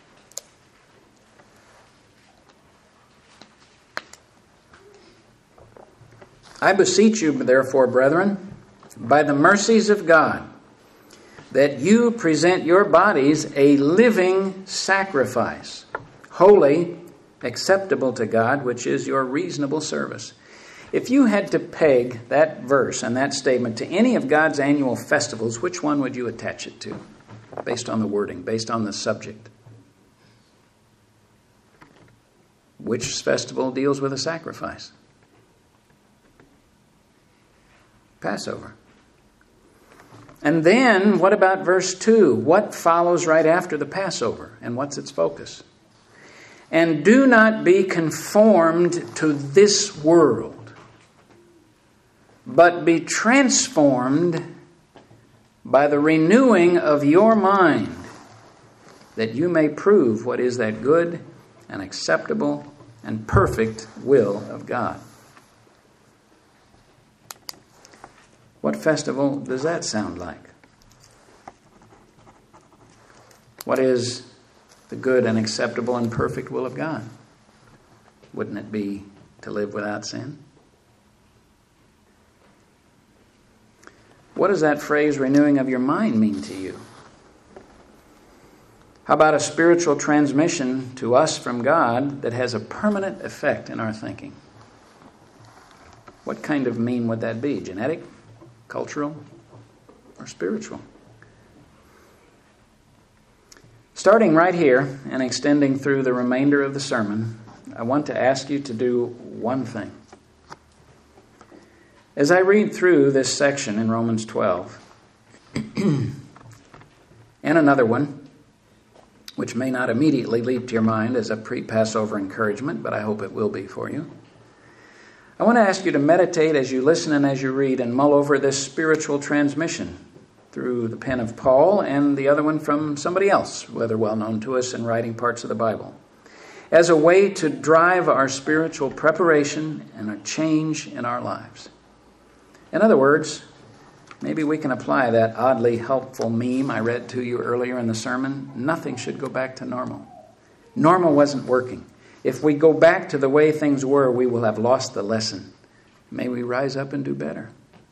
I beseech you, therefore, brethren, by the mercies of God, that you present your bodies a living sacrifice, holy, acceptable to God, which is your reasonable service. If you had to peg that verse and that statement to any of God's annual festivals, which one would you attach it to, based on the wording, based on the subject? Which festival deals with a sacrifice? Passover. And then, what about verse 2? What follows right after the Passover? And what's its focus? And do not be conformed to this world, but be transformed by the renewing of your mind, that you may prove what is that good and acceptable and perfect will of God. What festival does that sound like? What is the good and acceptable and perfect will of God? Wouldn't it be to live without sin? What does that phrase, renewing of your mind, mean to you? How about a spiritual transmission to us from God that has a permanent effect in our thinking? What kind of meme would that be? Genetic? Cultural or spiritual? Starting right here and extending through the remainder of the sermon, I want to ask you to do one thing. As I read through this section in Romans 12, and another one, which may not immediately leap to your mind as a pre-Passover encouragement, but I hope it will be for you, I want to ask you to meditate as you listen and as you read and mull over this spiritual transmission through the pen of Paul and the other one from somebody else, whether well known to us in writing parts of the Bible, as a way to drive our spiritual preparation and a change in our lives. In other words, maybe we can apply that oddly helpful meme I read to you earlier in the sermon. Nothing should go back to normal. Normal wasn't working. If we go back to the way things were, we will have lost the lesson. May we rise up and do better.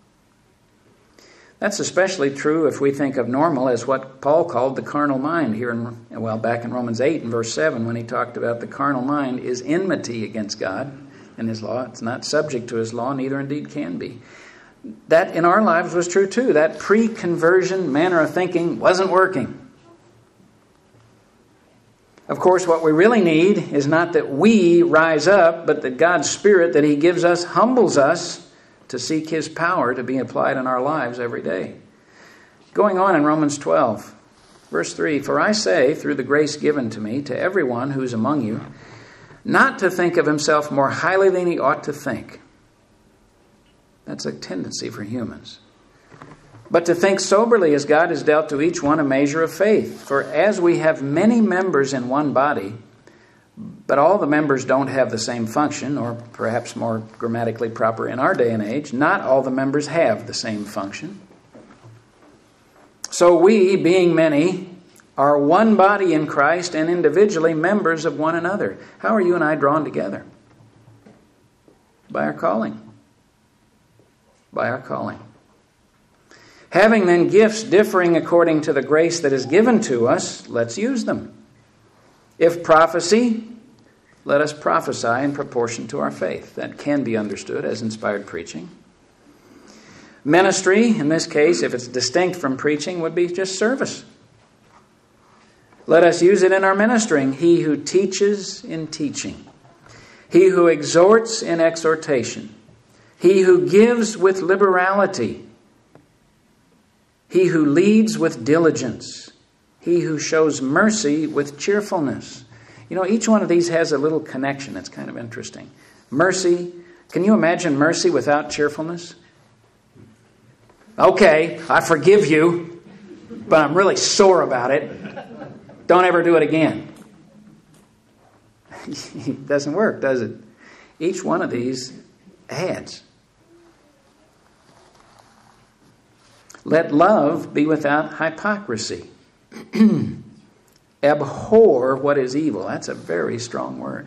That's especially true if we think of normal as what Paul called the carnal mind here back in Romans 8 and verse 7, when he talked about the carnal mind is enmity against God and his law. It's not subject to his law, neither indeed can be. That in our lives was true too. That pre-conversion manner of thinking wasn't working. Of course, what we really need is not that we rise up, but that God's Spirit that He gives us humbles us to seek His power to be applied in our lives every day. Going on in Romans 12, verse 3, "For I say, through the grace given to me, to everyone who is among you, not to think of himself more highly than he ought to think." That's a tendency for humans. "But to think soberly, as God has dealt to each one a measure of faith. For as we have many members in one body, but all the members don't have the same function," or perhaps more grammatically proper in our day and age, not all the members have the same function. "So we, being many, are one body in Christ and individually members of one another." How are you and I drawn together? By our calling. By our calling. "Having then gifts differing according to the grace that is given to us, let's use them. If prophecy, let us prophesy in proportion to our faith." That can be understood as inspired preaching. Ministry, in this case, if it's distinct from preaching, would be just service. Let us use it in our ministering. "He who teaches in teaching. He who exhorts in exhortation. He who gives with liberality. He who leads with diligence. He who shows mercy with cheerfulness." You know, each one of these has a little connection. It's kind of interesting. Mercy. Can you imagine mercy without cheerfulness? "Okay, I forgive you, but I'm really sore about it. Don't ever do it again." It doesn't work, does it? Each one of these adds. "Let love be without hypocrisy. Abhor what is evil." That's a very strong word.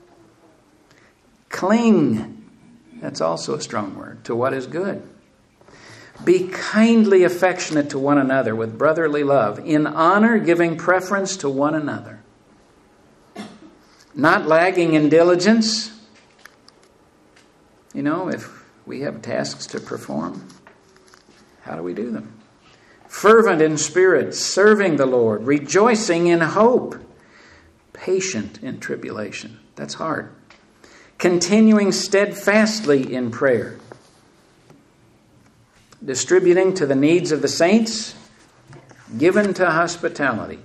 "Cling." That's also a strong word. "To what is good. Be kindly affectionate to one another with brotherly love, in honor giving preference to one another. Not lagging in diligence." You know, if we have tasks to perform, how do we do them? "Fervent in spirit, serving the Lord, rejoicing in hope, patient in tribulation." That's hard. "Continuing steadfastly in prayer, distributing to the needs of the saints, given to hospitality.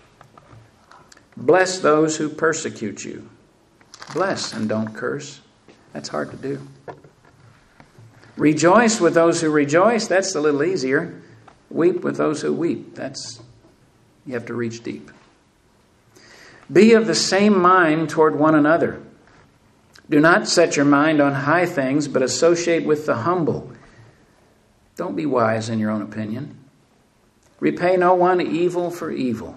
Bless those who persecute you." Bless and don't curse. That's hard to do. "Rejoice with those who rejoice." That's a little easier. "Weep with those who weep." You have to reach deep. "Be of the same mind toward one another. Do not set your mind on high things, but associate with the humble. Don't be wise in your own opinion. Repay no one evil for evil.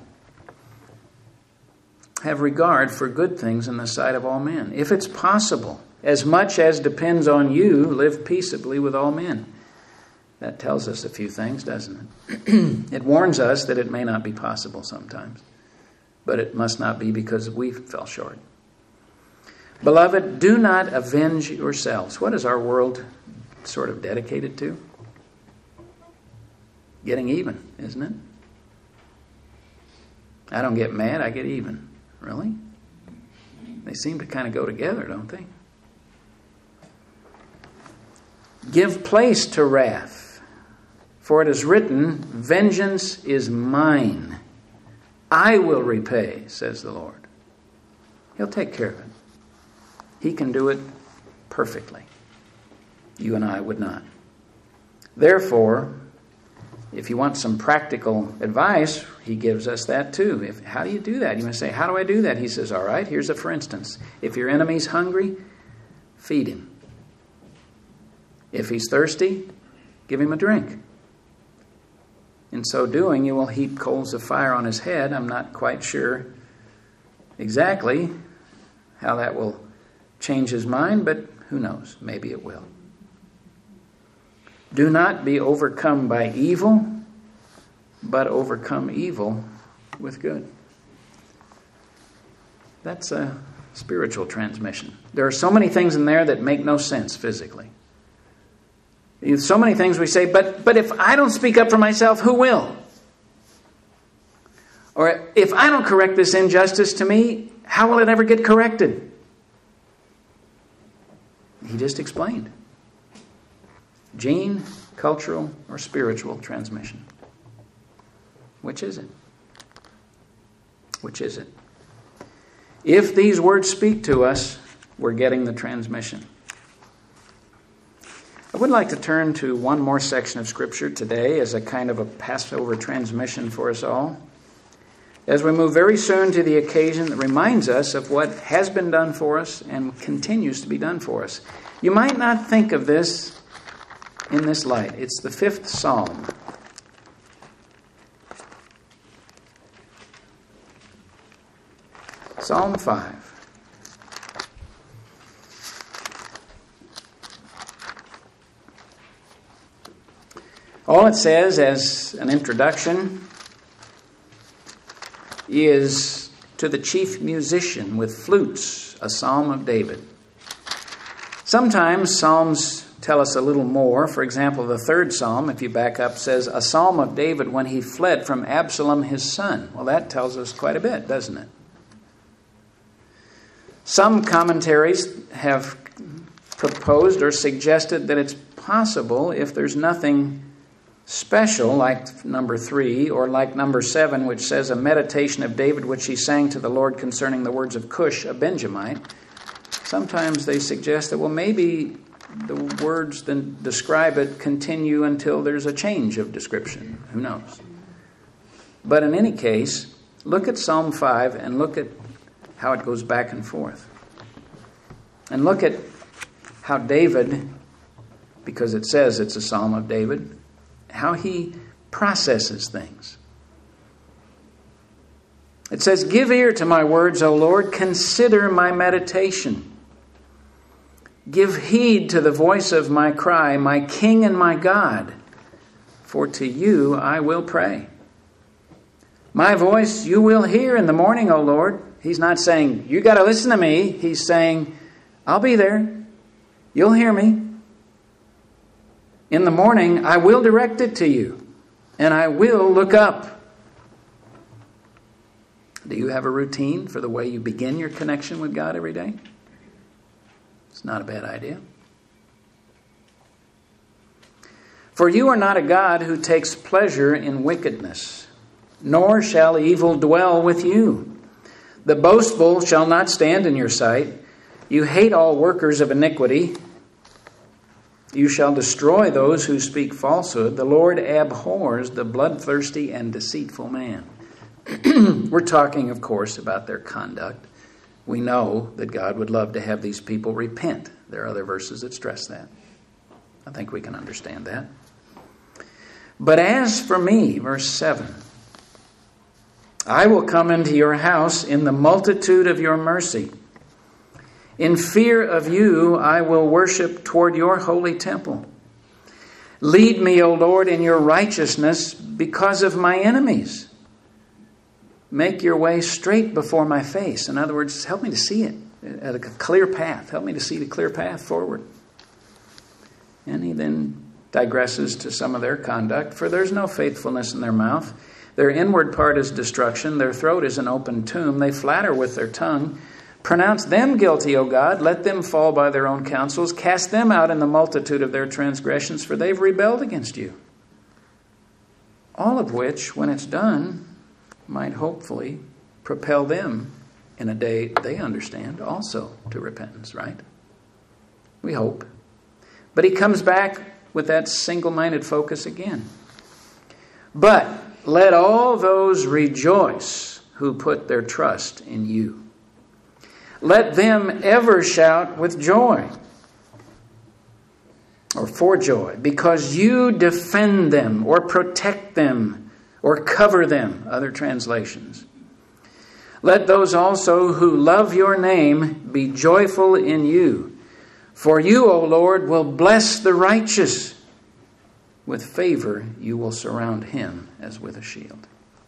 Have regard for good things in the sight of all men. If it's possible, as much as depends on you, live peaceably with all men." That tells us a few things, doesn't it? It warns us that it may not be possible sometimes, but it must not be because we fell short. "Beloved, do not avenge yourselves." What is our world sort of dedicated to? Getting even, isn't it? I don't get mad, I get even. Really? They seem to kind of go together, don't they? "Give place to wrath, for it is written, vengeance is mine. I will repay, says the Lord." He'll take care of it. He can do it perfectly. You and I would not. Therefore, if you want some practical advice, he gives us that too. How do you do that? You must say, how do I do that? He says, all right, here's a for instance. If your enemy's hungry, feed him. If he's thirsty, give him a drink. In so doing, you will heap coals of fire on his head. I'm not quite sure exactly how that will change his mind, but who knows? Maybe it will. Do not be overcome by evil, but overcome evil with good. That's a spiritual transmission. There are so many things in there that make no sense physically. So many things we say, but if I don't speak up for myself, who will? Or if I don't correct this injustice to me, how will it ever get corrected? He just explained. Gene, cultural, or spiritual transmission. Which is it? Which is it? If these words speak to us, we're getting the transmission. I would like to turn to one more section of Scripture today as a kind of a Passover transmission for us all, as we move very soon to the occasion that reminds us of what has been done for us and continues to be done for us. You might not think of this in this light. It's the 5th Psalm. Psalm 5. All it says as an introduction is to the chief musician with flutes, a psalm of David. Sometimes psalms tell us a little more. For example, the 3rd psalm, if you back up, says, a psalm of David when he fled from Absalom his son. Well, that tells us quite a bit, doesn't it? Some commentaries have proposed or suggested that it's possible, if there's nothing special like number 3 or like number 7, which says a meditation of David which he sang to the Lord concerning the words of Cush, a Benjamite. Sometimes they suggest that, well, maybe the words that describe it continue until there's a change of description. Who knows? But in any case, look at Psalm 5 and look at how it goes back and forth. And look at how David, because it says it's a psalm of David, how he processes things. It says, give ear to my words, O Lord, consider my meditation. Give heed to the voice of my cry, my King and my God, for to you I will pray. My voice you will hear in the morning, O Lord. He's not saying, you got to listen to me. He's saying, I'll be there. You'll hear me. In the morning, I will direct it to you, and I will look up. Do you have a routine for the way you begin your connection with God every day? It's not a bad idea. For you are not a God who takes pleasure in wickedness, nor shall evil dwell with you. The boastful shall not stand in your sight. You hate all workers of iniquity. You shall destroy those who speak falsehood. The Lord abhors the bloodthirsty and deceitful man. We're talking, of course, about their conduct. We know that God would love to have these people repent. There are other verses that stress that. I think we can understand that. But as for me, verse 7, I will come into your house in the multitude of your mercy. In fear of you, I will worship toward your holy temple. Lead me, O Lord, in your righteousness because of my enemies. Make your way straight before my face. In other words, help me to see it at a clear path. Help me to see the clear path forward. And he then digresses to some of their conduct. For there's no faithfulness in their mouth. Their inward part is destruction. Their throat is an open tomb. They flatter with their tongue. Pronounce them guilty, O God. Let them fall by their own counsels. Cast them out in the multitude of their transgressions, for they've rebelled against you. All of which, when it's done, might hopefully propel them in a day they understand also to repentance, right? We hope. But he comes back with that single-minded focus again. But let all those rejoice who put their trust in you. Let them ever shout with joy, or for joy, because you defend them, or protect them, or cover them, other translations. Let those also who love your name be joyful in you. For you, O Lord, will bless the righteous. With favor you will surround him as with a shield.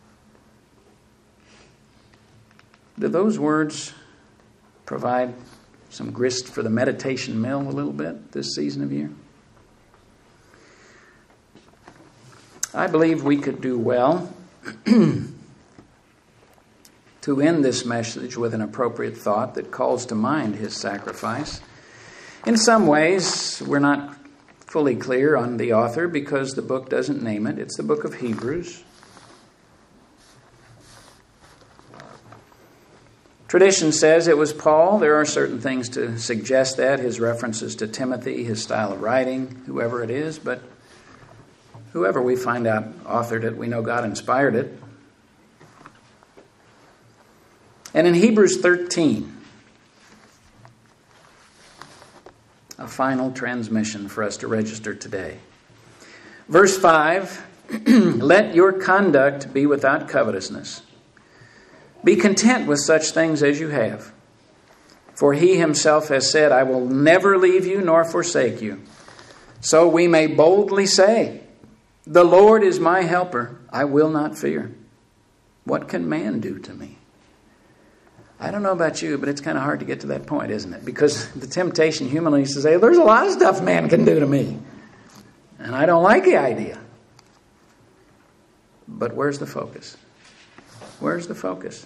Do those words provide some grist for the meditation mill a little bit this season of year? I believe we could do well who end this message with an appropriate thought that calls to mind his sacrifice. In some ways, we're not fully clear on the author because the book doesn't name it. It's the book of Hebrews. Tradition says it was Paul. There are certain things to suggest that, his references to Timothy, his style of writing, whoever it is, but whoever we find out authored it, we know God inspired it. And in Hebrews 13, a final transmission for us to register today. Verse 5, let your conduct be without covetousness. Be content with such things as you have. For he himself has said, I will never leave you nor forsake you. So we may boldly say, the Lord is my helper. I will not fear. What can man do to me? I don't know about you, but it's kind of hard to get to that point, isn't it? Because the temptation humanly is to say, there's a lot of stuff man can do to me. And I don't like the idea. But where's the focus? Where's the focus?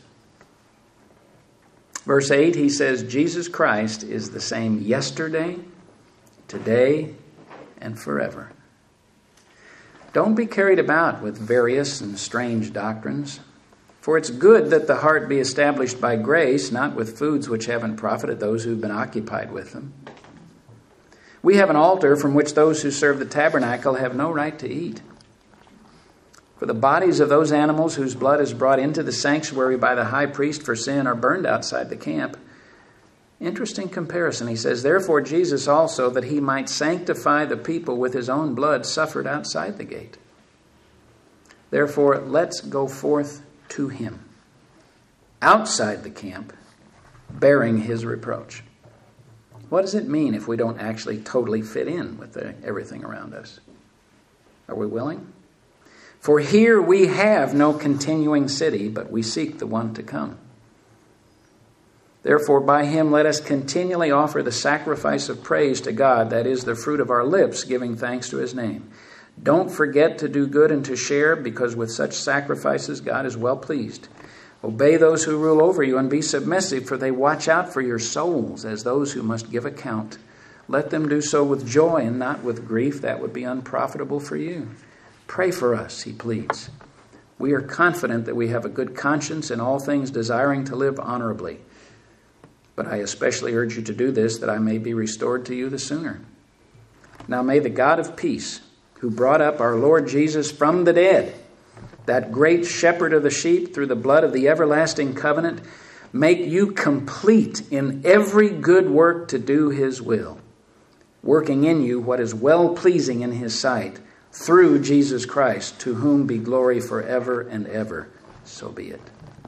Verse 8, he says, Jesus Christ is the same yesterday, today, and forever. Don't be carried about with various and strange doctrines. For it's good that the heart be established by grace, not with foods which haven't profited those who've been occupied with them. We have an altar from which those who serve the tabernacle have no right to eat. For the bodies of those animals whose blood is brought into the sanctuary by the high priest for sin are burned outside the camp. Interesting comparison. He says, therefore Jesus also, that he might sanctify the people with his own blood, suffered outside the gate. Therefore, let's go forth to him, outside the camp, bearing his reproach. What does it mean if we don't actually totally fit in with everything around us? Are we willing? For here we have no continuing city, but we seek the one to come. Therefore, by him let us continually offer the sacrifice of praise to God, that is the fruit of our lips, giving thanks to his name. Don't forget to do good and to share, because with such sacrifices God is well pleased. Obey those who rule over you and be submissive, for they watch out for your souls as those who must give account. Let them do so with joy and not with grief. That would be unprofitable for you. Pray for us, he pleads. We are confident that we have a good conscience in all things, desiring to live honorably. But I especially urge you to do this, that I may be restored to you the sooner. Now may the God of peace, who brought up our Lord Jesus from the dead, that great shepherd of the sheep through the blood of the everlasting covenant, make you complete in every good work to do his will, working in you what is well-pleasing in his sight, through Jesus Christ, to whom be glory forever and ever. So be it.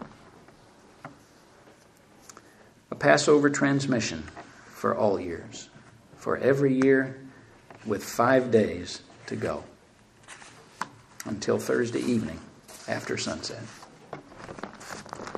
A Passover transmission for all years, for every year, with 5 days to go until Thursday evening after sunset.